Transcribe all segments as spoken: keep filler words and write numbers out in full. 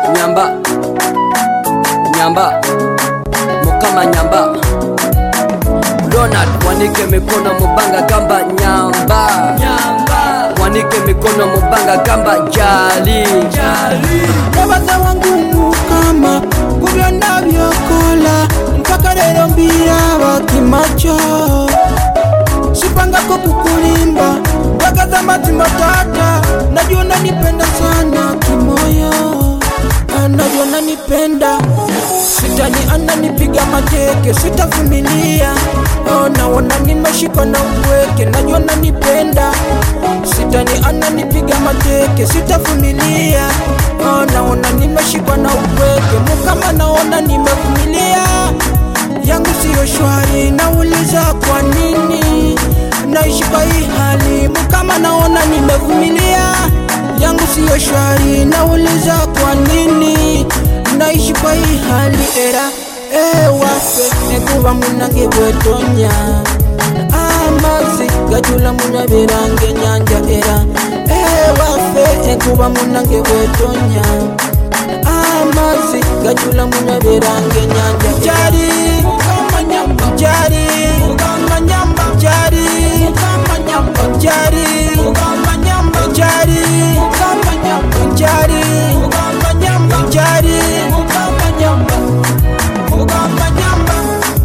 Nyamba, Nyamba, Mukama Nyamba. Ronald, wanike mikono mubanga gamba Nyamba, Nyamba. Wanike mikono mubanga gamba Jali, Jali. Yabaza wangu Mukama kubyo nabyokola mpaka lero mbira bakimacho. Sipanga ko kukulimba bagaza matima tata. Najua unanipenda sana kimoyo, najua unanipenda. Sitani ananipiga mateke, sitavumilia. Oh, naona nimeshikwa na upweke, najua unanipenda. Sitani ananipiga mateke, sitavumilia. Oh, naona nimeshikwa na upweke. Mukama naona nimevumilia. Yangu siyo shwari, nauliza kwa nini naishi kwa hii hali. Mukama naona nimevumilia. Yangu siyo shwari, nauliza kwa nini naishi kwa hii hali. Era ewafe ekuba munange bwetonya, amazi gajula munyabirange nyanja. Era ewafe ekuba munange bwetonya, amazi gajula munyabirange nyanja. Jari Mukama Nyamba, Jari Mukama Nyamba, Jari Mukama Nyamba, Jari Mukama Nyamba, Jari Mukama Nyamba, Jari Mukama Nyamba, Jari Mukama Nyamba, Mukama Nyamba.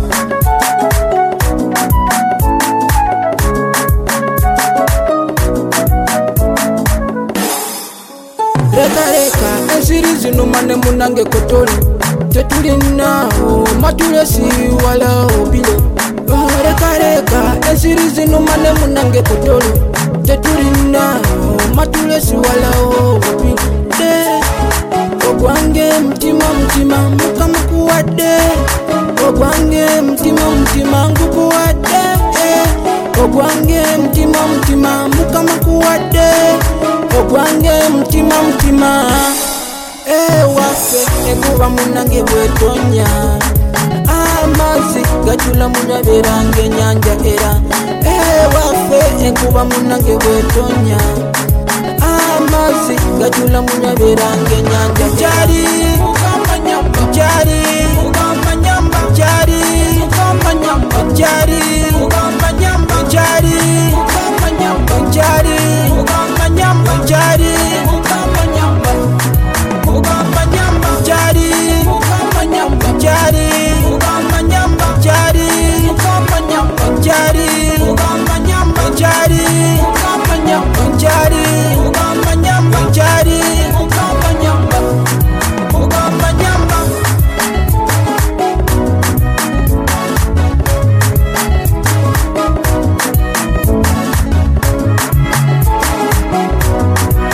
Reka reka ensiri zinumane munange kotole, tetulinawo matulesi wala obilo. Reka reka ensiri zinumane munange kotole, tetulinawo matulesi wala obilo. Ogwange mtima mtima Mukama kuwadde, ogwange mtima mtima ngukuwadde. Ogwange mtima mtima Mukama kuwadde, ogwange mtima mtima. Ewafe ekuba munange bwetonya, amazi gajula munyabirange nyanja. Era ewafe ekuba munange bwetonya, amazi gajula munyabirange nyanja. Jari Mukama Nyamba, Jari Mukama Nyamba, Jari Mukama Nyamba, Jari Mukama Nyamba, Jari Mukama Nyamba, Jari Mukama Nyamba, Jari Mukama Nyamba, Mukama Nyamba, Jari Mukama Nyamba, Jari Mukama Nyamba, Jari Mukama Nyamba, Jari Mukama Nyamba, Jari Mukama Nyamba, Jari Mukama Nyamba, Jari Mukama Nyamba, Mukama Nyamba.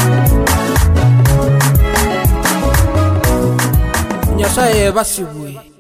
Nyasaye basibwe.